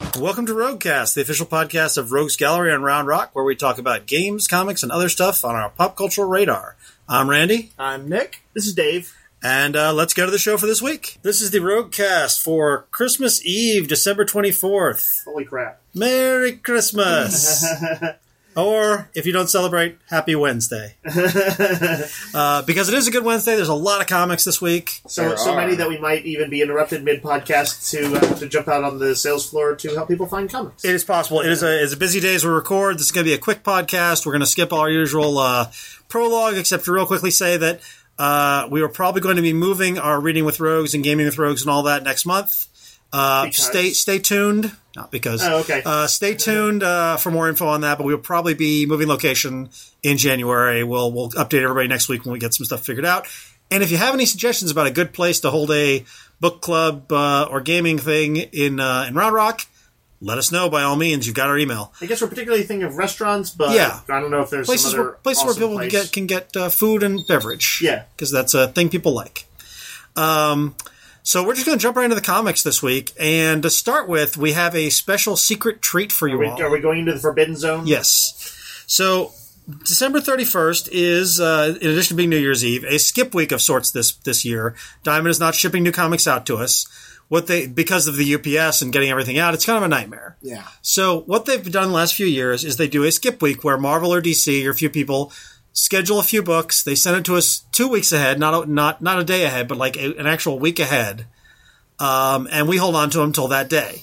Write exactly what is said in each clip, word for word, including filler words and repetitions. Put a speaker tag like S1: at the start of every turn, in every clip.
S1: Welcome to Roguecast, the official podcast of Rogues Gallery on Round Rock, where we talk about games, comics, and other stuff on our pop cultural radar. I'm Randy.
S2: I'm Nick. This is Dave.
S1: And uh, let's go to the show for this week. This is the Roguecast for Christmas Eve, December twenty-fourth.
S2: Holy crap.
S1: Merry Christmas! Or, if you don't celebrate, Happy Wednesday. uh, because it is a good Wednesday. There's a lot of comics this week.
S2: So so many that we might even be interrupted mid-podcast to uh, to jump out on the sales floor to help people find comics.
S1: It is possible. It is a, it's a busy day as we record. This is going to be a quick podcast. We're going to skip our usual uh, prologue, except to real quickly say that uh, we are probably going to be moving our Reading with Rogues and Gaming with Rogues and all that next month. Uh, stay stay tuned. Not because.
S2: Oh, okay.
S1: Uh, stay tuned uh, for more info on that, but we'll probably be moving location in January. We'll we'll update everybody next week when we get some stuff figured out. And if you have any suggestions about a good place to hold a book club uh, or gaming thing in uh, in Round Rock, let us know by all means. You've got our email.
S2: I guess we're particularly thinking of restaurants, but
S1: yeah.
S2: I don't know if there's
S1: places
S2: some other
S1: where, places
S2: awesome
S1: where people
S2: place.
S1: can get can get uh, food and beverage.
S2: Yeah,
S1: because that's a thing people like. Um. So we're just going to jump right into the comics this week. And to start with, we have a special secret treat for you
S2: are we,
S1: all.
S2: Are we going into the Forbidden Zone?
S1: Yes. So December thirty-first is, uh, in addition to being New Year's Eve, a skip week of sorts this this year. Diamond is not shipping new comics out to us. What they because of the U P S and getting everything out, it's kind of a nightmare.
S2: Yeah.
S1: So what they've done the last few years is they do a skip week where Marvel or D C or a few people schedule a few books. They send it to us two weeks ahead, not a, not not a day ahead, but like a, an actual week ahead. Um, and we hold on to them until that day.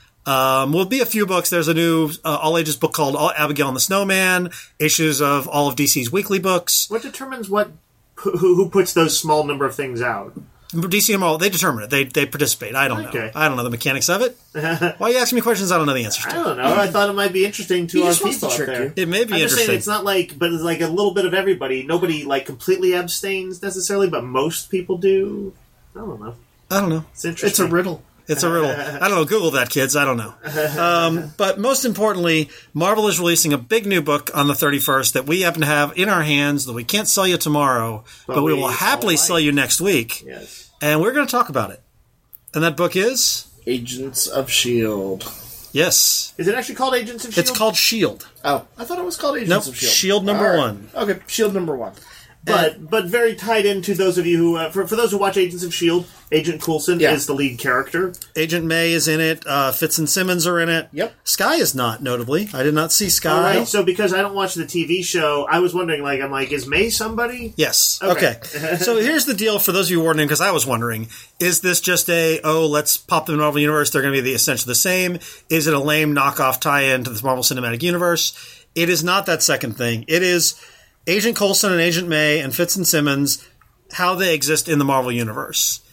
S1: Um, will be a few books. There's a new uh, all-ages book called Abigail and the Snowman, issues of all of D C's weekly books.
S2: What determines what who, who puts those small number of things out?
S1: D C and Marvel, they determine it. They they participate. I don't
S2: okay.
S1: know. I don't know the mechanics of it. Why are you asking me questions I don't know the answers to?
S2: I don't know. I thought it might be interesting to
S3: he
S2: our
S3: just
S2: people
S3: wants to
S2: out
S3: trick
S2: there.
S3: you.
S1: It may be
S2: I'm
S1: interesting.
S2: just saying it's not like, but it's like a little bit of everybody. Nobody like completely abstains necessarily, but most people do. I don't know.
S1: I don't know.
S2: It's interesting.
S3: It's a riddle.
S1: It's a riddle. I don't know. Google that, kids. I don't know. Um, but most importantly, Marvel is releasing a big new book on the thirty-first that we happen to have in our hands that we can't sell you tomorrow, but, but we, we will happily sell you next week.
S2: Yes.
S1: And we're going to talk about it. And that book is?
S3: Agents of S H I E L D.
S1: Yes.
S2: Is it actually called Agents of S H I E L D?
S1: It's called S H I E L D.
S3: Oh, I thought it was called Agents
S1: Nope.
S3: of S H I E L D.
S1: S H I E L D number
S3: All right.
S1: one.
S3: Okay, S H I E L D number one.
S2: But
S3: And-
S2: but very tied into those of you who, uh, for, for those who watch Agents of S H I E L D, Agent Coulson
S3: Yeah.
S2: is the lead character.
S1: Agent May is in it. Uh, Fitz and Simmons are in it.
S3: Yep.
S1: Sky is not, notably. I did not see Sky.
S2: All right, so because I don't watch the T V show, I was wondering, like, I'm like, is May somebody?
S1: Yes.
S2: Okay.
S1: Okay. So here's the deal for those of you wondering, because I was wondering, is this just a, oh, let's pop them in the Marvel Universe, they're going to be the essentially the same? Is it a lame knockoff tie-in to the Marvel Cinematic Universe? It is not that second thing. It is Agent Coulson and Agent May and Fitz and Simmons, how they exist in the Marvel Universe.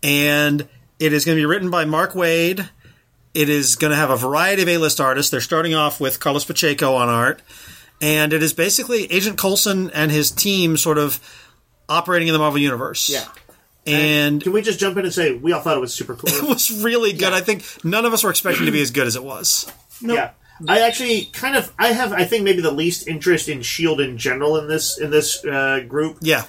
S1: And it is going to be written by Mark Waid. It is going to have a variety of A-list artists. They're starting off with Carlos Pacheco on art. And it is basically Agent Coulson and his team sort of operating in the Marvel Universe.
S3: Yeah.
S1: And
S2: Can we just jump in and say, we all thought it was super cool?
S1: it was really good.
S3: Yeah.
S1: I think none of us were expecting it to be as good as it was.
S2: Yeah. I actually kind of, I have, I think maybe the least interest in S H I E L D in general in this, in this uh, group.
S1: Yeah.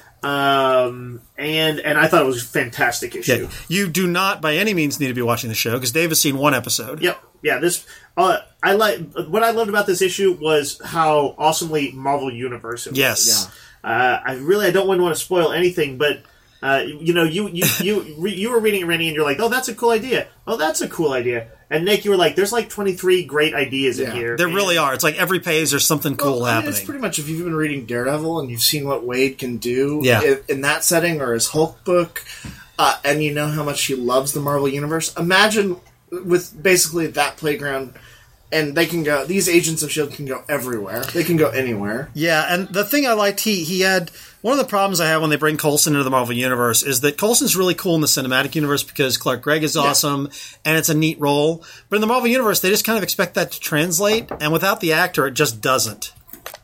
S2: Um, and, and I thought it was a fantastic issue.
S1: Yeah. You do not by any means need to be watching the show because Dave has seen one episode.
S2: Yep. Yeah, this uh, I like. What I loved about this issue was how awesomely Marvel Universe it was.
S1: Yes.
S2: Yeah. Uh, I really I don't want to spoil anything, but uh, you know, you you you re, you were reading it, Rennie, and you're like, oh, that's a cool idea. Oh, that's a cool idea. And Nick, you were like, there's like twenty-three great ideas
S3: Yeah.
S2: in here.
S1: There
S2: and,
S1: really are. It's like every page there's something cool
S3: Well, I mean,
S1: happening.
S3: it's pretty much if you've been reading Daredevil and you've seen what Wade can do
S1: Yeah.
S3: in, in that setting or his Hulk book, uh, and you know how much he loves the Marvel Universe, imagine with basically that playground, and they can go, these Agents of S H I E L D can go everywhere. They can go anywhere.
S1: Yeah, and the thing I liked, he he had one of the problems I have when they bring Coulson into the Marvel Universe is that Coulson's really cool in the cinematic universe because Clark Gregg is awesome and it's a neat role. But in the Marvel Universe, they just kind of expect that to translate, and without the actor, it just doesn't.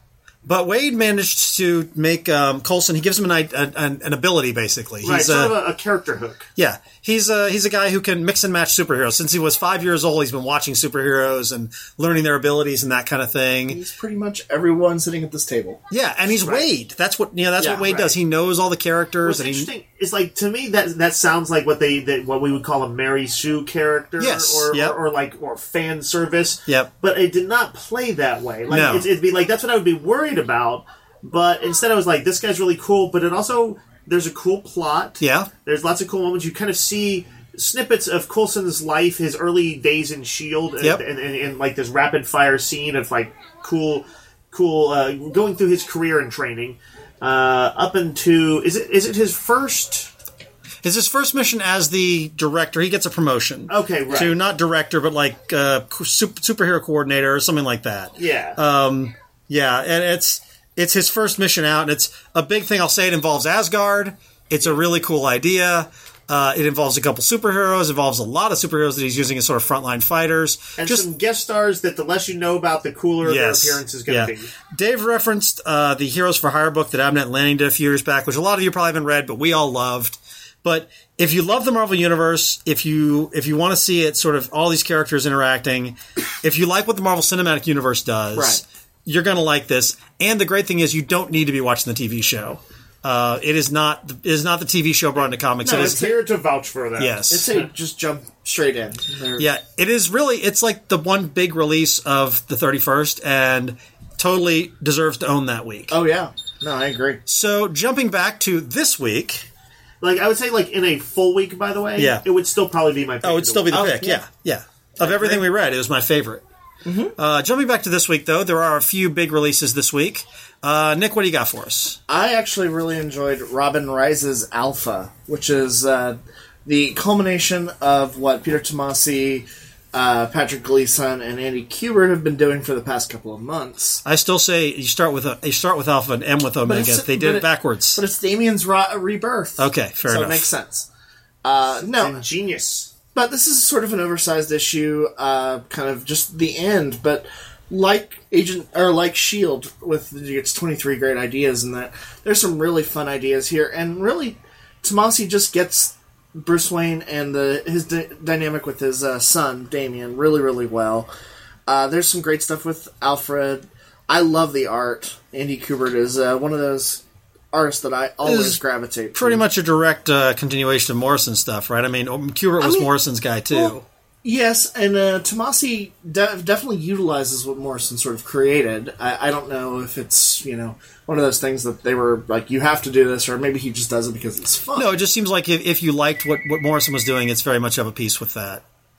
S1: But Wade managed to make um, Coulson. He gives him an, i- an an ability, basically.
S2: Right,
S1: He's
S2: sort
S1: uh,
S2: of a, a character hook.
S1: yeah, he's a he's a guy who can mix and match superheroes. Since he was five years old, he's been watching superheroes and learning their abilities and that kind of thing.
S3: He's pretty much everyone sitting at this table.
S1: Yeah, and he's
S2: Right.
S1: Wade. That's what you know. That's
S3: Yeah,
S1: what Wade
S2: right.
S1: does. He knows all the characters.
S2: What's
S1: and he,
S2: interesting is, like, to me, that that sounds like what they that what we would call a Mary Sue character,
S1: Yes,
S2: or,
S1: yep.
S2: or or like or fan service.
S1: Yep.
S2: But it did not play that way. Like,
S1: No.
S2: it's, it'd be like that's what I would be worried about. But instead, I was like, this guy's really cool. But it also there's a cool plot.
S1: yeah,
S2: There's lots of cool moments. You kind of see snippets of Coulson's life, his early days in Shield,
S1: Yep.
S2: and, and, and, and like this rapid fire scene of like cool, cool uh, going through his career and training uh, up into is it is it his first?
S1: it's his first mission as the director. He gets a promotion.
S2: Okay, right.
S1: To not director, but like uh, super, superhero coordinator or something like that.
S2: Yeah.
S1: Um, yeah, and it's it's his first mission out, and it's a big thing. I'll say it involves Asgard. It's a really cool idea. Uh, it involves a couple superheroes. It involves a lot of superheroes that he's using as sort of frontline fighters.
S2: and
S1: Just
S2: some guest stars that the less you know about, the cooler
S1: yes,
S2: their appearance is going
S1: yeah.
S2: to be.
S1: Dave referenced uh, the Heroes for Hire book that Abnett Lanning did a few years back, which a lot of you probably haven't read, but we all loved. But if you love the Marvel Universe, if you if you want to see it, sort of all these characters interacting, if you like what the Marvel Cinematic Universe does,
S3: Right.
S1: you're going to like this. And the great thing is, you don't need to be watching the T V show. Uh, it is not it is not the T V show brought into comics.
S2: No,
S1: it
S2: it's
S1: is
S2: here to vouch for that.
S1: yes,
S3: It's a just jump straight in. They're-
S1: yeah. It is really it's like the one big release of the thirty-first, and totally deserves to own that week.
S3: Oh yeah. No, I agree.
S1: So jumping back to this week.
S2: Like I would say, like in a full week, by the way,
S1: Yeah.
S2: it would still probably be my. Pick
S1: Oh, it'd
S2: of
S1: still be the
S3: Oh,
S1: pick. Yeah,
S3: yeah.
S1: yeah. Of everything we read, it was my favorite. Uh, jumping back to this week, though, there are a few big releases this week. Uh, Nick, what do you got for us?
S3: I actually really enjoyed Robin Rises Alpha, which is uh, the culmination of what Peter Tomasi, uh, Patrick Gleason, and Andy Kubert have been doing for the past couple of months.
S1: I still say you start with a, you start with Alpha and end with Omega.
S3: it's-
S1: They did
S3: but
S1: it
S3: it-
S1: backwards.
S3: But it's Damien's ro- rebirth.
S1: Okay, fair
S3: so
S1: enough.
S3: it makes sense. Uh, no,
S2: Ingenious.
S3: but this is sort of an oversized issue, uh, kind of just the end. But like Agent or like Shield, with its twenty-three great ideas, and that there's some really fun ideas here, and really, Tomasi just gets Bruce Wayne and the his d- dynamic with his uh, son Damien really, really well. Uh, there's some great stuff with Alfred. I love the art. Andy Kubert is uh, one of those artists that I always
S1: Is
S3: gravitate to.
S1: Pretty much a direct uh, continuation of Morrison stuff, right? I mean, Kubert was
S3: mean,
S1: Morrison's guy too.
S3: well, Yes, and uh, Tomasi de- definitely utilizes what Morrison sort of created. I-, I don't know if it's, you know, one of those things that they were like, you have to do this, or maybe he just does it because it's fun.
S1: no, it just seems like if, if you liked what, what Morrison was doing, it's very much of a piece with that.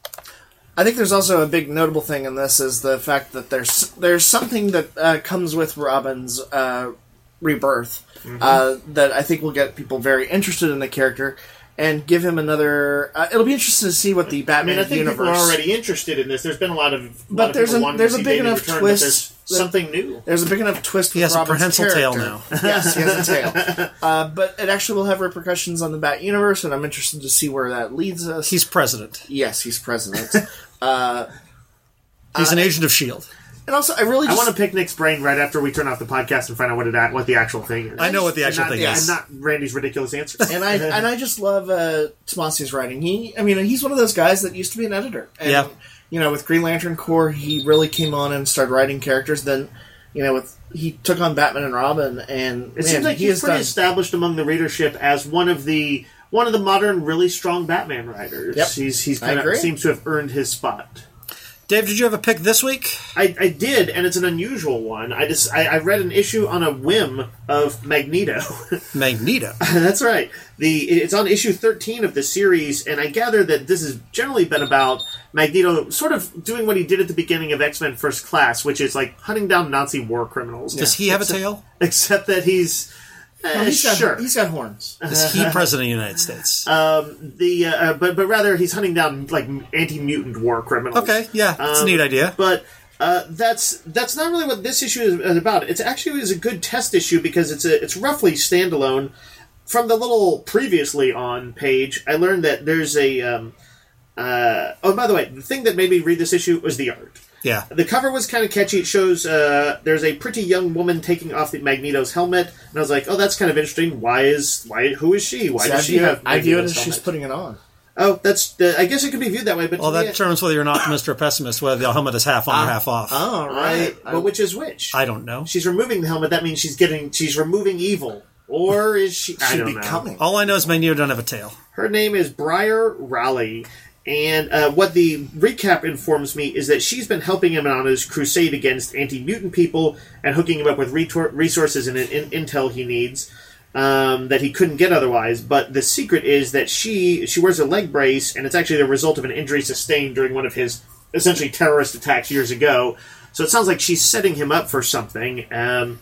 S3: I think there's also a big notable thing in this is the fact that there's there's something that uh, comes with Robin's uh, rebirth
S2: Mm-hmm.
S3: uh, that I think will get people very interested in the character and give him another. Uh, it'll be interesting to see what the
S2: I
S3: Batman
S2: mean, I think
S3: universe.
S2: people are already interested in this. There's been a lot of, lot
S3: But
S2: of
S3: there's
S2: people
S3: a-
S2: wanting
S3: there's
S2: to
S3: a
S2: see
S3: big
S2: Damien
S3: enough
S2: return,
S3: twist
S2: But there's
S3: that-
S2: something new.
S3: There's a big enough twist with
S1: He has a
S3: Robin's
S1: prehensile tail
S3: character.
S1: now.
S3: Yes, he has a tail. Uh, but it actually will have repercussions on the Bat universe, and I'm interested to see where that leads us.
S1: He's president.
S3: yes, he's president. uh,
S1: He's an agent of Shield.
S3: and also, I really
S2: I
S3: just
S2: want to pick Nick's brain right after we turn off the podcast and find out what it what the actual thing is.
S1: I know what the
S2: And
S1: actual
S2: not,
S1: thing
S2: yeah,
S1: is.
S2: and not Randy's ridiculous answers.
S3: and I and I just love uh, Tomasi's writing. He, I mean, he's one of those guys that used to be an editor. And,
S1: Yeah.
S3: You know, with Green Lantern Corps, he really came on and started writing characters. Then, you know, with he took on Batman and Robin, and
S2: It
S3: man,
S2: seems like
S3: he
S2: he's
S3: has
S2: pretty
S3: done.
S2: established among the readership as one of the one of the modern, really strong Batman writers.
S3: Yep.
S2: He's he's
S3: I
S2: kind of
S3: agree.
S2: seems to have earned his spot.
S1: Dave, did you have a pick this week?
S2: I, I did, and it's an unusual one. I just I, I read an issue on a whim of Magneto.
S1: Magneto.
S2: That's right. The it's on issue thirteen of the series, and I gather that this has generally been about Magneto sort of doing what he did at the beginning of X-Men First Class, which is like hunting down Nazi war criminals.
S1: Does he have a tail?
S2: Except that he's eh,
S3: Well, he's got,
S2: sure.
S3: he's got horns.
S1: Is he president of the United States?
S2: Um, the uh, but but rather he's hunting down like anti-mutant war criminals.
S1: Okay, yeah, it's a
S2: Um,
S1: neat idea.
S2: But uh, that's that's not really what this issue is about. It's actually is a good test issue because it's a it's roughly standalone. From the little previously on page, I learned that there's a. Um, uh, oh, by the way, the thing that made me read this issue was the art.
S1: Yeah.
S2: The cover was kind of catchy. It shows uh, there's a pretty young woman taking off the Magneto's helmet, and I was like, "Oh, that's kind of interesting. Why is why? Who is she? Why
S3: See,
S2: does
S3: I
S2: she
S3: view,
S2: have?"
S3: I view it as
S2: Magneto's
S3: she's
S2: helmet?
S3: putting it on.
S2: Oh, that's. Uh, I guess it could be viewed that way, but
S1: Well,
S2: to
S1: that
S2: me,
S1: determines whether you're an optimist or a pessimist, whether the helmet is half on or half off.
S3: Oh,
S2: right.
S3: right.
S2: But which is which?
S1: I don't know.
S2: She's removing the helmet. That means she's getting. She's removing evil, or is she? I
S3: She'd
S2: don't
S3: be
S2: know.
S3: coming.
S1: All I know is Magneto doesn't have a tail.
S2: Her name is Briar Raleigh, and uh, what the recap informs me is that she's been helping him on his crusade against anti-mutant people and hooking him up with retor- resources and in- intel he needs um, that he couldn't get otherwise. But the secret is that she she wears a leg brace, and it's actually the result of an injury sustained during one of his essentially terrorist attacks years ago. So it sounds like she's setting him up for something. Um,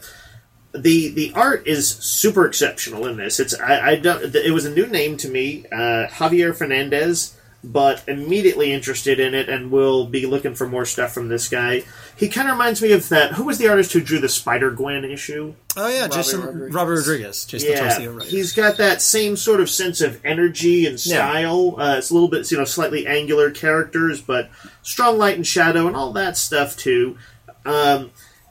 S2: The the art is super exceptional in this. It's I, I don't. It was a new name to me, uh, Javier Fernandez, but immediately interested in it and will be looking for more stuff from this guy. He kind of reminds me of that. Who was the artist who drew the Spider Gwen issue?
S1: Oh yeah,
S3: Robert
S1: Jason
S3: Rodriguez.
S1: Robert Rodriguez, Jason
S2: Yeah,
S1: Torcio, right?
S2: he's got that same sort of sense of energy and style. Uh, it's a little bit, you know, slightly angular characters, but strong light and shadow and all that stuff too. Um,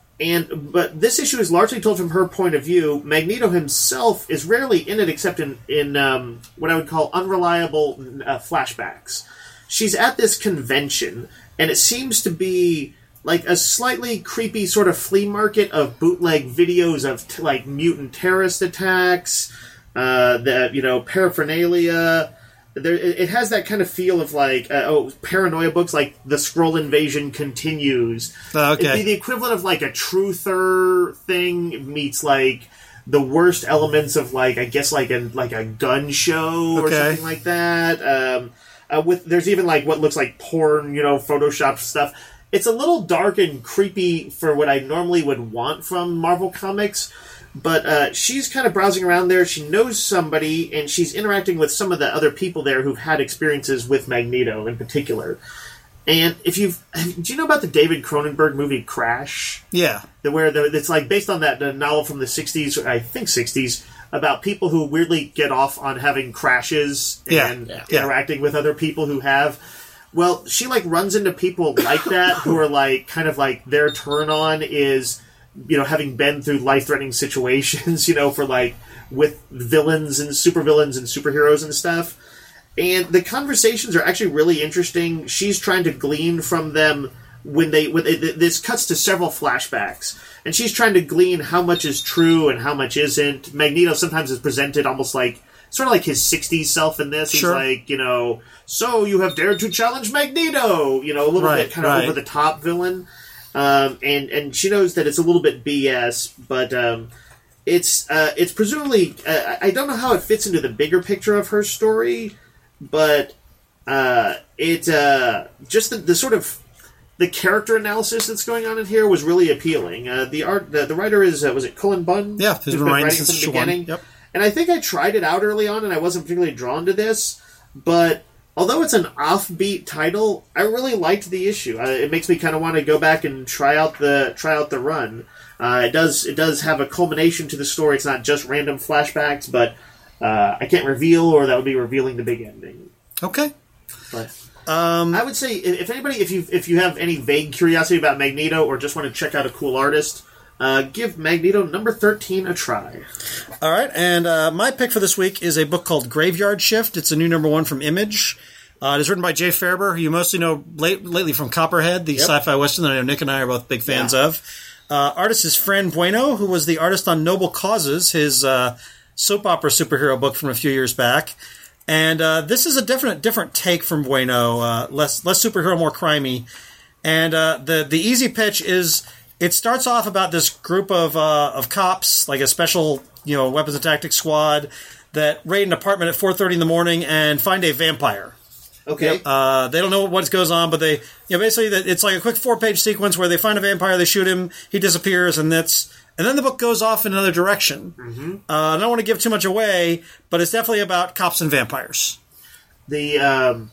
S2: And but this issue is largely told from her point of view. Magneto himself is rarely in it, except in in um, what I would call unreliable uh, flashbacks. She's at this convention, and it seems to be like a slightly creepy sort of flea market of bootleg videos of t- like mutant terrorist attacks, uh, the you know paraphernalia. There, it it has that kind of feel of like uh, oh paranoia books like the Skrull invasion continues.
S1: Oh, okay.
S2: It'd be the equivalent of like a truther thing meets like the worst elements of like I guess like a like a gun show or
S1: Okay.
S2: something like that. Um, uh, with there's even like what looks like porn, you know, Photoshop stuff. It's a little dark and creepy for what I normally would want from Marvel Comics. But uh, she's kind of browsing around there. She knows somebody, and she's interacting with some of the other people there who've had experiences with Magneto in particular. And if you've, do you know about the David Cronenberg movie Crash?
S1: Yeah.
S2: The, where the, it's like based on that the novel from the sixties, I think sixties, about people who weirdly get off on having crashes
S1: Yeah,
S2: and
S1: yeah.
S2: interacting with other people who have. Well, she like runs into people like that who are like kind of like their turn on is, you know, having been through life-threatening situations, you know, for like with villains and supervillains and superheroes and stuff. And the conversations are actually really interesting. She's trying to glean from them when they, when they this cuts to several flashbacks, and she's trying to glean how much is true and how much isn't. Magneto sometimes is presented almost like sort of like his sixties self in this.
S1: Sure.
S2: He's like, you know, so you have dared to challenge Magneto, you know, a little
S1: Right,
S2: bit kind of
S1: right.
S2: over the top villain. Um, and, and she knows that it's a little bit B S, but um, it's uh, it's presumably uh, I don't know how it fits into the bigger picture of her story, but uh, it uh, just the, the sort of the character analysis that's going on in here was really appealing. Uh, the art the, the writer is uh, was it Cullen Bunn?
S1: Yeah, he's
S2: Who's
S1: been writing since
S2: from the
S1: issue one.
S2: beginning.
S1: Yep.
S2: And I think I tried it out early on, and I wasn't particularly drawn to this, but. Although it's an offbeat title, I really liked the issue. Uh, it makes me kind of want to go back and try out the try out the run. Uh, it does it does have a culmination to the story. It's not just random flashbacks, but uh, I can't reveal, or that would be revealing the big ending.
S1: Okay.
S2: But
S1: Um,
S2: I would say if if anybody, if you if you have any vague curiosity about Magneto, or just want to check out a cool artist, uh, give Magneto number thirteen a try.
S1: all right, and uh, my pick for this week is a book called Graveyard Shift. It's a new number one from Image. Uh, it is written by Jay Faerber, who you mostly know late, lately from Copperhead, the
S2: Yep.
S1: sci-fi western that I know Nick and I are both big fans
S2: Yeah.
S1: of. Uh, artist is Fran Bueno, who was the artist on Noble Causes, his uh, soap opera superhero book from a few years back. And uh, this is a different different take from Bueno, uh, less less superhero, more crimey. And uh, the the easy pitch is it starts off about this group of uh, of cops, like a special you know weapons and tactics squad, that raid an apartment at four thirty in the morning and find a vampire.
S2: Okay.
S1: Uh, they don't know what goes on, but they, you know, basically that it's like a quick four-page sequence where they find a vampire, they shoot him, he disappears, and that's, and then the book goes off in another direction. Mm-hmm. Uh, I don't want to give too much away, but it's definitely about cops and vampires.
S2: The um,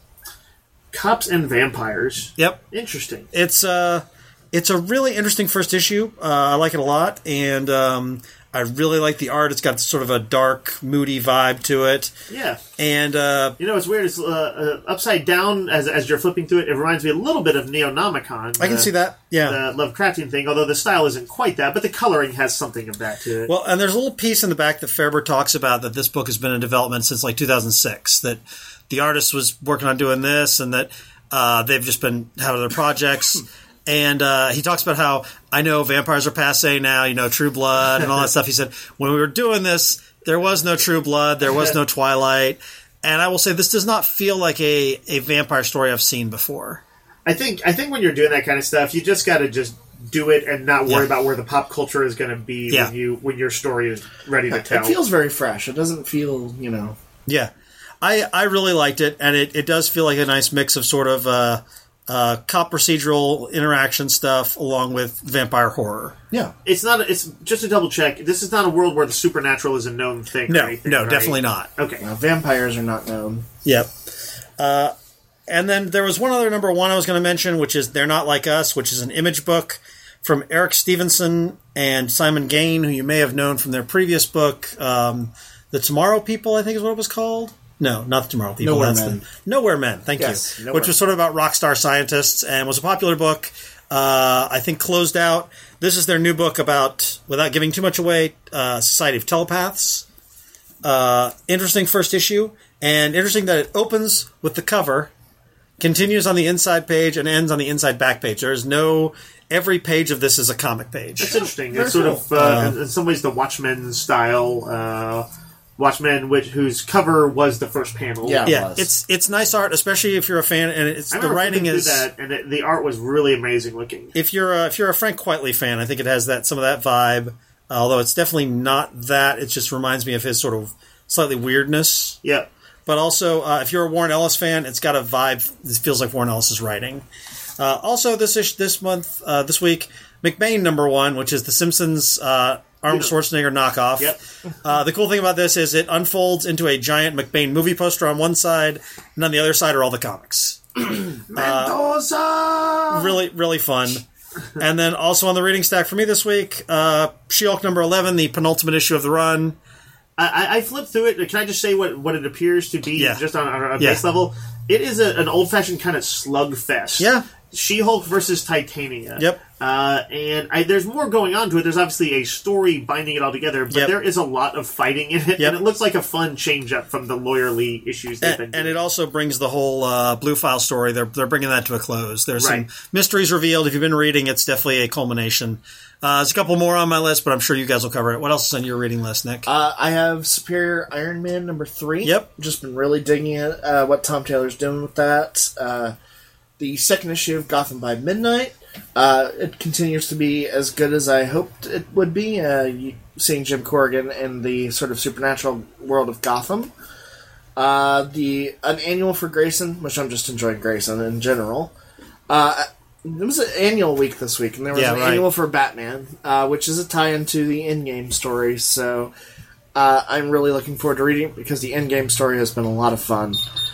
S2: cops and vampires.
S1: Yep,
S2: Interesting.
S1: it's uh, it's a really interesting first issue. Uh, I like it a lot, and um, I really like the art. It's got sort of a dark, moody vibe to it.
S2: Yeah.
S1: And, uh...
S2: You know, it's weird. It's uh, uh, upside down as as you're flipping through it. It reminds me a little bit of Neonomicon.
S1: I can
S2: uh,
S1: see that, yeah.
S2: The Lovecraftian thing, although the style isn't quite that, but the coloring has something of that to it.
S1: Well, and there's a little piece in the back that Fairber talks about that this book has been in development since, like, two thousand six. That the artist was working on doing this, and that uh, they've just been having other projects... And uh, he talks about how, I know vampires are passé now, you know, True Blood and all that stuff. He said, when we were doing this, there was no True Blood, there was no Twilight. And I will say, this does not feel like a, a vampire story I've seen before.
S2: I think I think when you're doing that kind of stuff, you just got to just do it and not worry yeah. about where the pop culture is going to be yeah. when you when your story is ready to tell.
S3: It feels very fresh. It doesn't feel, you know...
S1: Yeah. I, I really liked it, and it, it does feel like a nice mix of sort of... Uh, Uh, cop procedural interaction stuff along with vampire horror.
S2: Yeah. It's not, it's just a double check. This is not a world where the supernatural is a known thing.
S1: No,
S2: or anything,
S1: no,
S2: right?
S1: definitely not.
S2: Okay.
S3: Uh, vampires are not known.
S1: Yep. Uh, and then there was one other number one I was going to mention, which is They're Not Like Us, which is an image book from Eric Stevenson and Simon Gain, who you may have known from their previous book, um, The Tomorrow People, I think is what it was called. No, not The Tomorrow People.
S3: Nowhere
S1: That's
S3: Men.
S1: The, Nowhere Men, thank
S3: yes,
S1: you.
S3: Nowhere.
S1: Which was sort of about rock star scientists and was a popular book. Uh, I think closed out. This is their new book about, without giving too much away, uh, Society of Telepaths. Uh, interesting first issue. And interesting that it opens with the cover, continues on the inside page, and ends on the inside back page. There is no... Every page of this is a comic page.
S2: That's interesting.
S3: Very
S2: It's sort
S3: cool.
S2: of, uh,
S1: Uh,
S2: in, in some ways, the Watchmen style... Uh, Watchmen, which whose cover was the first panel.
S3: Yeah.
S1: Yeah,
S3: was.
S1: it's it's nice art, especially if you're a fan, and it's
S2: I
S1: the
S2: remember
S1: writing
S2: flipping
S1: is
S2: through that, and it, the art was really amazing looking.
S1: if you're a, if you're a Frank Quitely fan, I think it has that some of that vibe. Uh, although it's definitely not that, it just reminds me of his sort of slightly weirdness.
S2: Yep.
S1: But also, uh, if you're a Warren Ellis fan, it's got a vibe. This feels like Warren Ellis's writing. Uh, also, this ish, this month, uh, this week, McBain number one, which is the Simpsons. Uh, Arnold Schwarzenegger knockoff.
S2: Yep.
S1: Uh, the cool thing about this is it unfolds into a giant McBain movie poster on one side, and on the other side are all the comics.
S2: Mendoza!
S1: Uh, really, really fun. And then also on the reading stack for me this week, uh, She-Hulk number eleven, the penultimate issue of the run.
S2: I, I flipped through it. Can I just say what, what it appears to be,
S1: Yeah.
S2: just on, on a
S1: Yeah.
S2: base level? It is a, an old-fashioned kind of slugfest.
S1: Yeah.
S2: She-Hulk versus Titania.
S1: Yep.
S2: Uh, and I, there's more going on to it. There's obviously a story binding it all together, but
S1: Yep.
S2: there is a lot of fighting in it,
S1: Yep.
S2: and it looks like a fun change-up from the lawyerly issues they've been
S1: And,
S2: doing.
S1: and it also brings the whole uh, Blue File story. They're they're bringing that to a close. There's
S2: Right.
S1: some mysteries revealed. If you've been reading, it's definitely a culmination. Uh, there's a couple more on my list, but I'm sure you guys will cover it. What else is on your reading list, Nick?
S3: Uh, I have Superior Iron Man number three.
S1: Yep.
S3: Just been really digging it, uh, what Tom Taylor's doing with that. Uh, the second issue of Gotham by Midnight. Uh, it continues to be as good as I hoped it would be. Uh, you, seeing Jim Corrigan in the sort of supernatural world of Gotham. Uh, the an annual for Grayson, which I'm just enjoying Grayson in general. Uh, it was an annual week this week, and there was
S1: Yeah,
S3: an
S1: right.
S3: annual for Batman, uh, which is a tie-in to the Endgame story. So uh, I'm really looking forward to reading it because the Endgame story has been a lot of fun.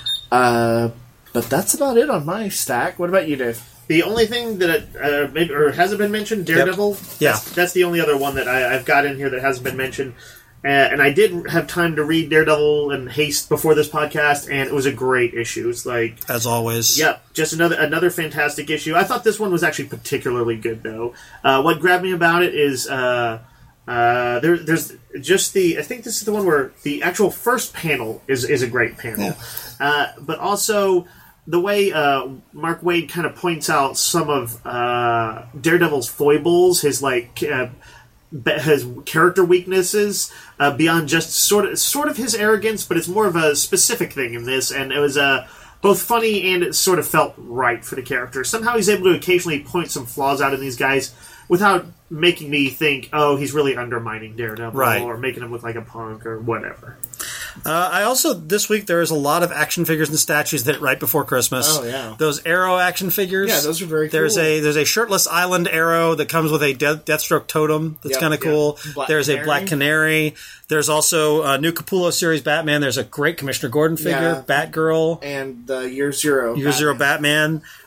S3: Uh, but that's about it on my stack. What about you, Dave?
S2: The only thing that uh, maybe or hasn't been mentioned, Daredevil.
S1: Yeah.
S2: That's, that's the only other one that I, I've got in here that hasn't been mentioned. Uh, and I did have time to read Daredevil in haste before this podcast, and it was a great issue. It's like,
S1: As always.
S2: yep, just another another fantastic issue. I thought this one was actually particularly good, though. Uh, what grabbed me about it is uh, uh, there, there's just the. I think this is the one where the actual first panel is is a great panel, uh, but also the way uh, Mark Waid kind of points out some of uh, Daredevil's foibles, his like. Uh, his character weaknesses uh, beyond just sort of sort of his arrogance, but it's more of a specific thing in this, and it was uh, both funny and it sort of felt right for the character. Somehow he's able to occasionally point some flaws out in these guys without making me think, oh, he's really undermining Daredevil
S1: Right.
S2: or making him look like a punk or whatever.
S1: Uh, I also, this week, there is a lot of action figures and statues that hit right before Christmas.
S3: Oh, yeah.
S1: Those Arrow action figures.
S3: Yeah, those are very
S1: There's
S3: cool.
S1: a there's a shirtless island Arrow that comes with a De- Deathstroke totem that's
S3: Yep,
S1: kind of
S3: yep.
S1: cool.
S3: Black
S1: There's a
S3: Canary.
S1: Black Canary. There's also a new Capullo series Batman. There's a great Commissioner Gordon figure,
S3: Yeah.
S1: Batgirl,
S3: And the Year Zero.
S1: Year Zero Batman.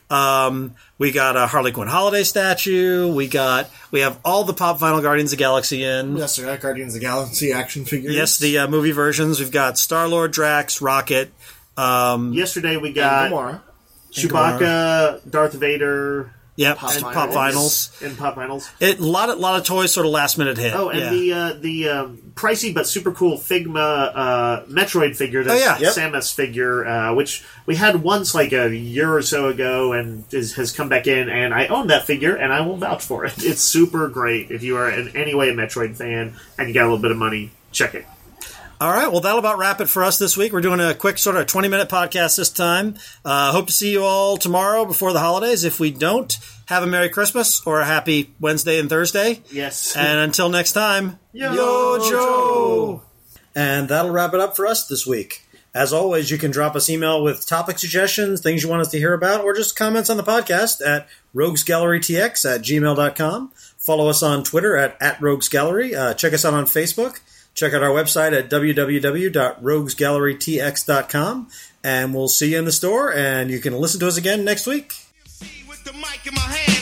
S1: Um, we got a Harley Quinn holiday statue. We got we have all the pop vinyl Guardians of the Galaxy in.
S3: Yes, we got Guardians of the Galaxy action figures.
S1: Yes, the uh, movie versions. We've got Star-Lord, Drax, Rocket. Um,
S2: Yesterday we got
S3: Gamora.
S2: Chewbacca, Darth Vader.
S1: Yep,
S3: Pop
S1: and
S3: vinyls.
S1: pop vinyls.
S2: And pop vinyls.
S1: It lot of lot of toys, sort of last minute hit.
S2: Oh, and
S1: yeah.
S2: the uh, the um, pricey but super cool Figma uh, Metroid figure. That's
S1: Oh, yeah. Yep.
S2: Samus figure, uh, which we had once like a year or so ago, and is, has come back in. And I own that figure, and I will vouch for it. It's super great. If you are in any way a Metroid fan and you got a little bit of money, check it.
S1: All right, well, that'll about wrap it for us this week. We're doing a quick sort of twenty-minute podcast this time. Uh, hope to see you all tomorrow before the holidays. If we don't, have a Merry Christmas or a Happy Wednesday and Thursday.
S2: Yes.
S1: And until next time,
S2: Yo,
S1: Yo,
S2: Joe!
S1: And that'll wrap it up for us this week. As always, you can drop us email with topic suggestions, things you want us to hear about, or just comments on the podcast at roguesgallerytx at gmail dot com. Follow us on Twitter at, at roguesgallery. Uh, check us out on Facebook. Check out our website at w w w dot rogues gallery t x dot com. And we'll see you in the store, and you can listen to us again next week.
S4: With the mic in my hand.